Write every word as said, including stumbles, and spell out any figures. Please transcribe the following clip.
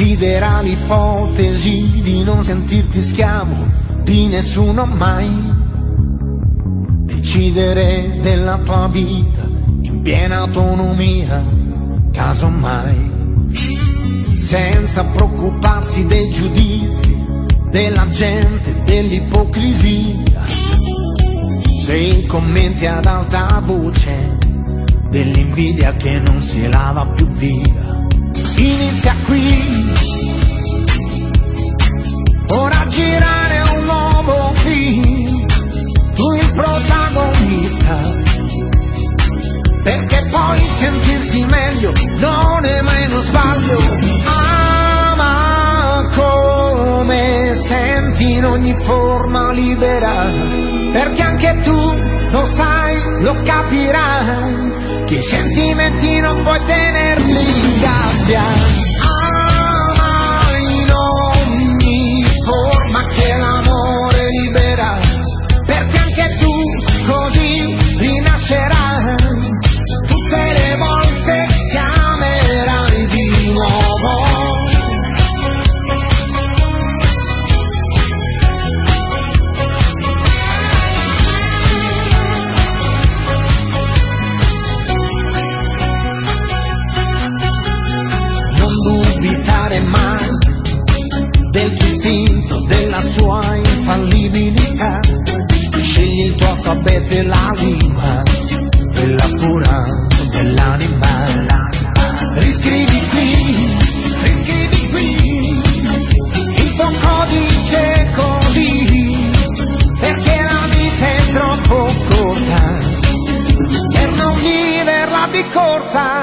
Considera l'ipotesi di non sentirti schiavo di nessuno mai. Decidere della tua vita in piena autonomia, casomai, senza preoccuparsi dei giudizi della gente, dell'ipocrisia, dei commenti ad alta voce, dell'invidia che non si lava più via. Inizia qui, ora a girare un nuovo film, tu il protagonista, perché poi sentirsi meglio non è mai uno sbaglio. Ama come senti in ogni forma libera, perché anche tu lo sai, lo capirai, che i sentimenti non puoi tenerli in gabbia. Ama in ogni forma che l'amore libera, perché anche tu così rinascerai, tutte le volte che amerai di nuovo. Mai del tuo istinto, della sua infallibilità. Scegli il tuo alfabeto e la lingua, quella pura dell'anima. Riscrivi qui, riscrivi qui il tuo codice così, perché la vita è troppo corta per non viverla di corsa.